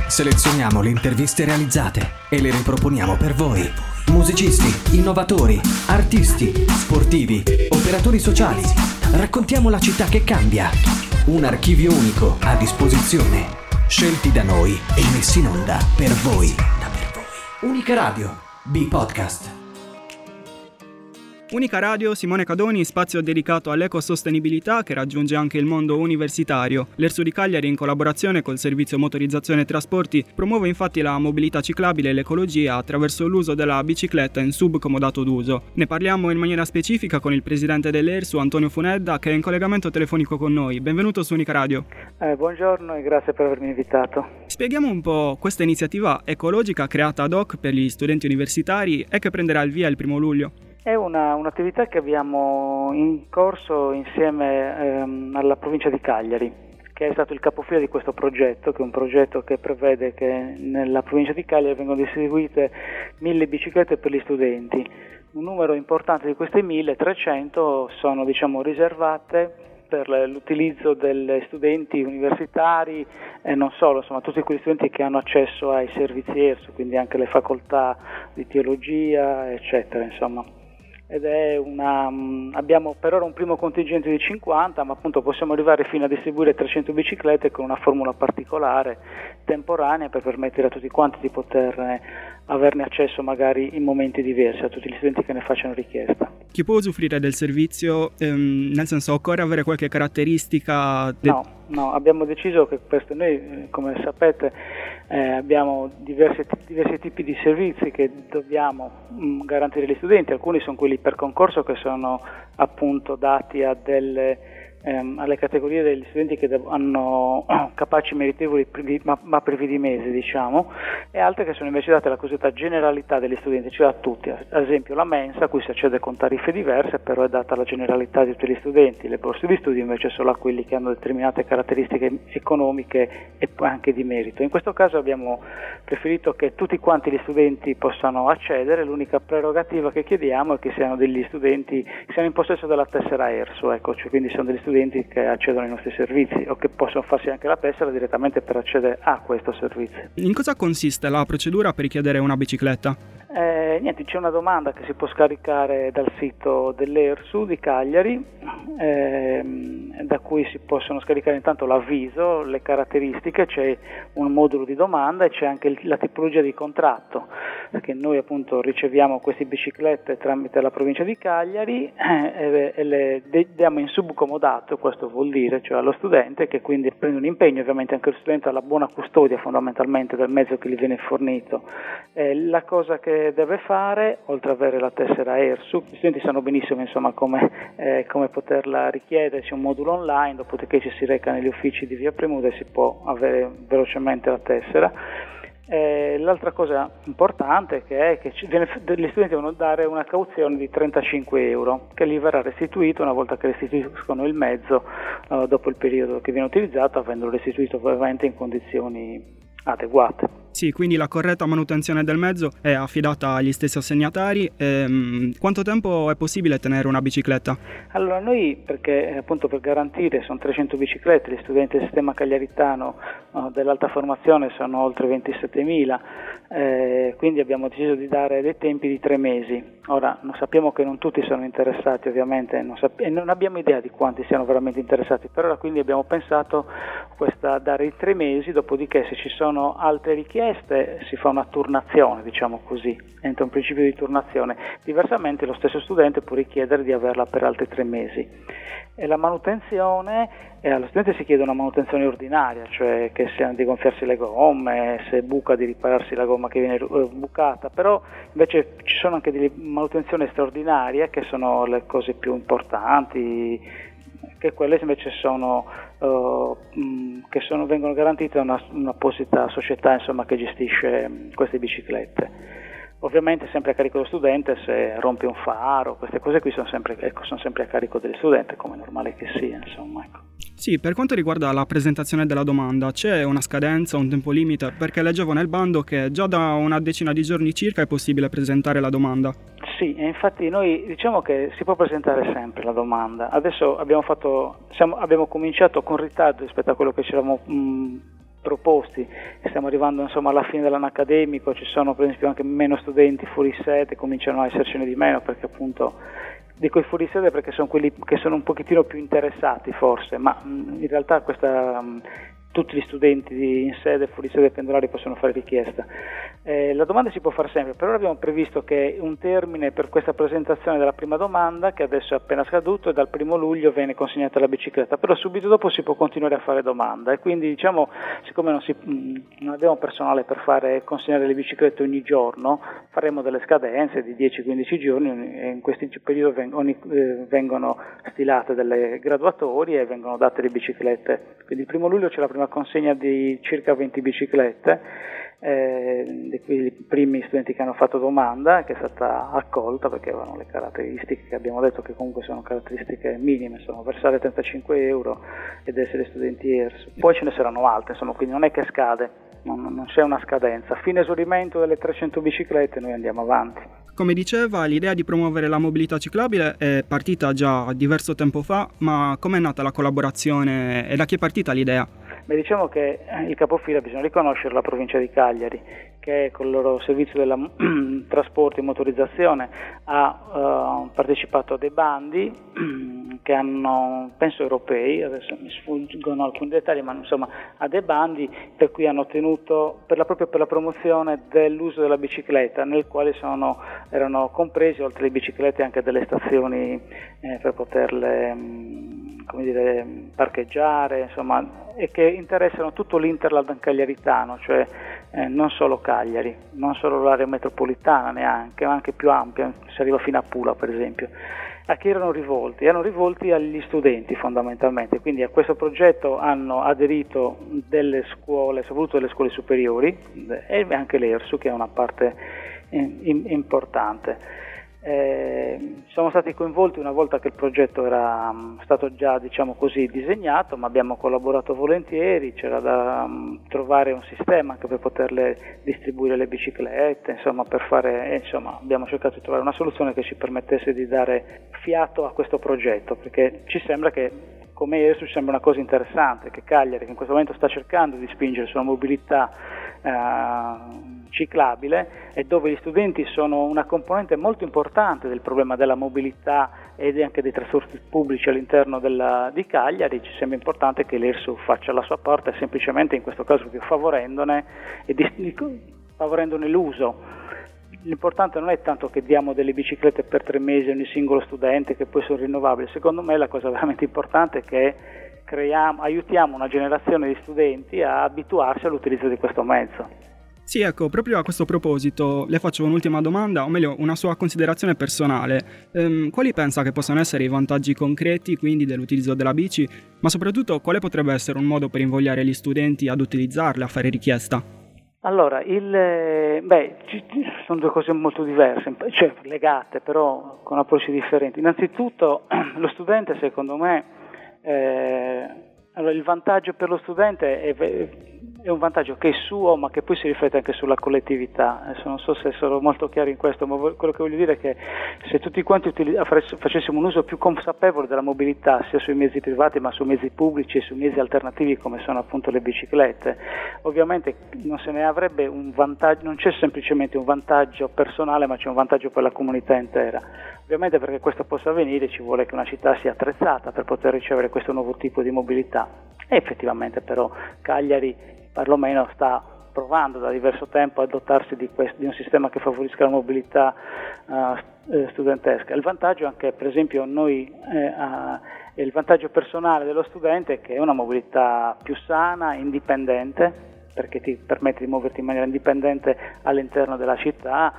Selezioniamo le interviste realizzate e le riproponiamo per voi. Musicisti, innovatori, artisti, sportivi, operatori sociali. Raccontiamo la città che cambia. Un archivio unico a disposizione. Scelti da noi e messi in onda per voi. Unica Radio, B-Podcast. Unica Radio, Simone Cadoni, spazio dedicato all'ecosostenibilità che raggiunge anche il mondo universitario. L'ERSU di Cagliari, in collaborazione col servizio Motorizzazione e Trasporti, promuove infatti la mobilità ciclabile e l'ecologia attraverso l'uso della bicicletta in subcomodato d'uso. Ne parliamo in maniera specifica con il presidente dell'ERSU, Antonio Funedda, che è in collegamento telefonico con noi. Benvenuto su Unica Radio. Buongiorno e grazie per avermi invitato. Spieghiamo un po' questa iniziativa ecologica creata ad hoc per gli studenti universitari e che prenderà il via il 1 luglio. È un'attività che abbiamo in corso insieme alla provincia di Cagliari, che è stato il capofila di questo progetto, che è un progetto che prevede che nella provincia di Cagliari vengono distribuite 1000 biciclette per gli studenti. Un numero importante di queste 1300 sono riservate per l'utilizzo degli studenti universitari e non solo, insomma tutti quegli studenti che hanno accesso ai servizi ERSU, quindi anche le facoltà di teologia, eccetera, insomma. Ed è abbiamo per ora un primo contingente di 50, ma appunto possiamo arrivare fino a distribuire 300 biciclette con una formula particolare, temporanea, per permettere a tutti quanti di poter averne accesso magari in momenti diversi, a tutti gli studenti che ne facciano richiesta. Chi può usufruire del servizio, nel senso, occorre avere qualche caratteristica? No, abbiamo deciso che noi, come sapete, abbiamo diversi tipi di servizi che dobbiamo garantire agli studenti. Alcuni sono quelli per concorso, che sono appunto dati a alle categorie degli studenti che hanno capaci meritevoli ma privi di mesi, e altre che sono invece date alla cosiddetta generalità degli studenti, cioè a tutti. Ad esempio la mensa, a cui si accede con tariffe diverse, però è data alla generalità di tutti gli studenti. Le borse di studio invece sono a quelli che hanno determinate caratteristiche economiche e anche di merito. In questo caso abbiamo preferito che tutti quanti gli studenti possano accedere. L'unica prerogativa che chiediamo è che siano degli studenti che siano in possesso della tessera ERSU, cioè quindi sono degli studenti che accedono ai nostri servizi o che possono farsi anche la tessera direttamente per accedere a questo servizio. In cosa consiste la procedura per richiedere una bicicletta? C'è una domanda che si può scaricare dal sito dell'ERSU di Cagliari, da cui si possono scaricare intanto l'avviso, le caratteristiche, c'è un modulo di domanda e c'è anche la tipologia di contratto, perché noi appunto riceviamo queste biciclette tramite la provincia di Cagliari e le diamo in subcomodato. Questo vuol dire, cioè allo studente, che quindi prende un impegno, ovviamente anche lo studente ha la buona custodia fondamentalmente del mezzo che gli viene fornito. La cosa che deve fare, oltre ad avere la tessera ERSU, gli studenti sanno benissimo come poterla richiedere. C'è un modulo online, dopodiché ci si reca negli uffici di via Premuda e si può avere velocemente la tessera. L'altra cosa importante è che gli studenti devono dare una cauzione di 35 euro che gli verrà restituito una volta che restituiscono il mezzo dopo il periodo che viene utilizzato, avendolo restituito ovviamente in condizioni adeguate. Sì, quindi la corretta manutenzione del mezzo è affidata agli stessi assegnatari. Quanto tempo è possibile tenere una bicicletta? Allora noi, perché appunto per garantire, sono 300 biciclette, gli studenti del sistema cagliaritano dell'alta formazione sono oltre 27.000, quindi abbiamo deciso di dare dei tempi di 3 mesi. Ora, sappiamo che non tutti sono interessati ovviamente e non abbiamo idea di quanti siano veramente interessati, però quindi abbiamo pensato dare i 3 mesi, dopodiché se ci sono altre richieste si fa una turnazione, così, entra un principio di turnazione. Diversamente lo stesso studente può richiedere di averla per altri 3 mesi. E la manutenzione, allo studente si chiede una manutenzione ordinaria, cioè che sia di gonfiarsi le gomme, se buca di ripararsi la gomma che viene bucata, però invece ci sono anche delle manutenzioni straordinarie che sono le cose più importanti, che quelle invece vengono garantite da un'apposita società che gestisce queste biciclette. Ovviamente sempre a carico dello studente, se rompe un faro, queste cose qui sono sempre a carico del studente, come è normale che sia, Sì, per quanto riguarda la presentazione della domanda, c'è una scadenza, un tempo limite? Perché leggevo nel bando che già da una decina di giorni circa è possibile presentare la domanda. Sì, e infatti noi diciamo che si può presentare sempre la domanda. Adesso abbiamo cominciato con ritardo rispetto a quello che ci eravamo proposti. Stiamo arrivando insomma alla fine dell'anno accademico, ci sono per esempio anche meno studenti fuori sede, cominciano a essercene di meno, perché appunto dico i fuori sede perché sono quelli che sono un pochettino più interessati forse, ma in realtà tutti gli studenti in sede e fuori sede pendolari possono fare richiesta. La domanda si può fare sempre, però abbiamo previsto che un termine per questa presentazione della prima domanda, che adesso è appena scaduto, e dal 1 luglio viene consegnata la bicicletta, però subito dopo si può continuare a fare domanda, e quindi diciamo, siccome non abbiamo personale per fare consegnare le biciclette ogni giorno, faremo delle scadenze di 10-15 giorni e in questi periodi vengono stilate delle graduatorie e vengono date le biciclette. Quindi il 1 luglio c'è la prima consegna di circa 20 biciclette, di cui i primi studenti che hanno fatto domanda, che è stata accolta perché avevano le caratteristiche che abbiamo detto, che comunque sono caratteristiche minime, sono versare 35 euro ed essere studenti ERSU. Poi ce ne saranno altre, insomma, quindi non è che scade, non c'è una scadenza. Fine esaurimento delle 300 biciclette noi andiamo avanti. Come diceva, l'idea di promuovere la mobilità ciclabile è partita già diverso tempo fa, ma com'è nata la collaborazione e da chi è partita l'idea? Beh, diciamo che il capofila bisogna riconoscere la provincia di Cagliari, che con il loro servizio della trasporto e motorizzazione ha partecipato a dei bandi che hanno, penso erropei, adesso mi sfuggono alcuni dettagli, ma insomma a dei bandi per cui hanno ottenuto proprio per la promozione dell'uso della bicicletta, nel quale erano compresi oltre le biciclette anche delle stazioni per poterle parcheggiare, insomma, e che interessano tutto l'interland cagliaritano, cioè non solo Cagliari, non solo l'area metropolitana neanche, ma anche più ampia, si arriva fino a Pula per esempio. A chi erano rivolti? Erano rivolti agli studenti fondamentalmente, quindi a questo progetto hanno aderito delle scuole, soprattutto delle scuole superiori, e anche l'ERSU, che è una parte importante. Siamo stati coinvolti una volta che il progetto era stato già, diciamo così, disegnato, ma abbiamo collaborato volentieri, c'era da trovare un sistema anche per poterle distribuire le biciclette, insomma, abbiamo cercato di trovare una soluzione che ci permettesse di dare fiato a questo progetto, perché ci sembra che, come ERSU, ci sembra una cosa interessante, che Cagliari, che in questo momento sta cercando di spingere sulla mobilità ciclabile, e dove gli studenti sono una componente molto importante del problema della mobilità ed anche dei trasporti pubblici all'interno di Cagliari, ci sembra importante che l'ERSU faccia la sua parte, semplicemente in questo caso più favorendone l'uso. L'importante non è tanto che diamo delle biciclette per 3 mesi a ogni singolo studente, che poi sono rinnovabili. Secondo me la cosa veramente importante è che aiutiamo una generazione di studenti a abituarsi all'utilizzo di questo mezzo. Sì, ecco, proprio a questo proposito le faccio un'ultima domanda, o meglio una sua considerazione personale. Quali pensa che possano essere i vantaggi concreti quindi dell'utilizzo della bici, ma soprattutto quale potrebbe essere un modo per invogliare gli studenti ad utilizzarla, a fare richiesta? Allora, sono due cose molto diverse, cioè legate, però con approcci differenti. Innanzitutto lo studente, secondo me, il vantaggio per lo studente è un vantaggio che è suo, ma che poi si riflette anche sulla collettività. Adesso non so se sono molto chiaro in questo, ma quello che voglio dire è che se tutti quanti facessimo un uso più consapevole della mobilità, sia sui mezzi privati ma sui mezzi pubblici e sui mezzi alternativi come sono appunto le biciclette, ovviamente non se ne avrebbe un vantaggio, non c'è semplicemente un vantaggio personale, ma c'è un vantaggio per la comunità intera. Ovviamente perché questo possa avvenire ci vuole che una città sia attrezzata per poter ricevere questo nuovo tipo di mobilità, e effettivamente però Cagliari perlomeno sta provando da diverso tempo a dotarsi di un sistema che favorisca la mobilità studentesca. Il vantaggio anche, per esempio, il vantaggio personale dello studente è che è una mobilità più sana, indipendente, perché ti permette di muoverti in maniera indipendente all'interno della città.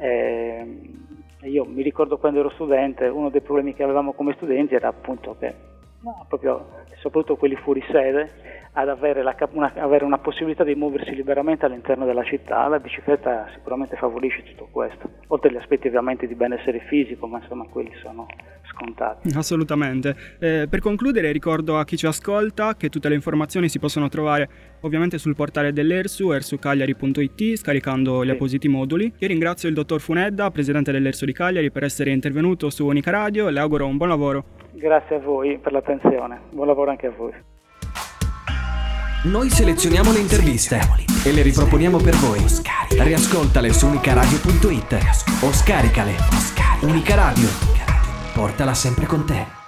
Io mi ricordo quando ero studente, uno dei problemi che avevamo come studenti era appunto che soprattutto quelli fuori sede, ad avere una possibilità di muoversi liberamente all'interno della città. La bicicletta sicuramente favorisce tutto questo, oltre agli aspetti ovviamente di benessere fisico, ma insomma quelli sono scontati. Assolutamente. Per concludere ricordo a chi ci ascolta che tutte le informazioni si possono trovare ovviamente sul portale dell'ERSU, ersucagliari.it, scaricando gli appositi moduli. Io ringrazio il dottor Funedda, presidente dell'ERSU di Cagliari, per essere intervenuto su Unica Radio e le auguro un buon lavoro. Grazie a voi per l'attenzione, buon lavoro anche a voi. Noi selezioniamo le interviste e le riproponiamo per voi. Riascoltale su unicaradio.it o scaricale. Unica Radio. Portala sempre con te.